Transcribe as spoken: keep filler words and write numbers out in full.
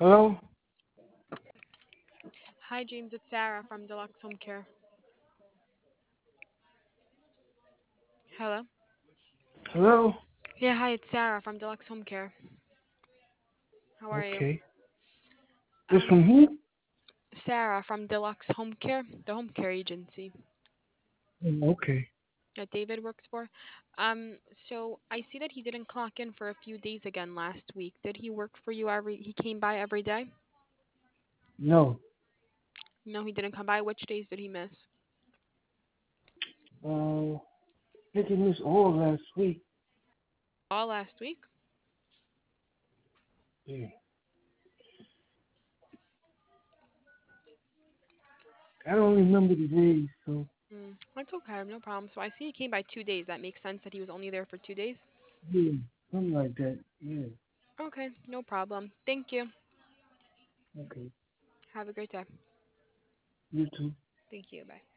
Hello? Hi, James. It's Sarah from Deluxe Home Care. Hello? Hello? Yeah, hi, it's Sarah from Deluxe Home Care. How are you? Okay. This from Um, who? Sarah from Deluxe Home Care, the home care agency Mm, okay. that David works for. Um, so I see that he didn't clock in for a few days again last week. Did he work for you every, he came by every day? No. No, he didn't come by. Which days did he miss? Uh, I think you missed all last week. All last week? Yeah. I don't remember the days, so Mm, that's okay, no problem. So I see he came by two days. That makes sense that he was only there for two days? yeah, something like that. Yeah. Okay, no problem. Thank you. Okay. Have a great day. You too. Thank you. Bye.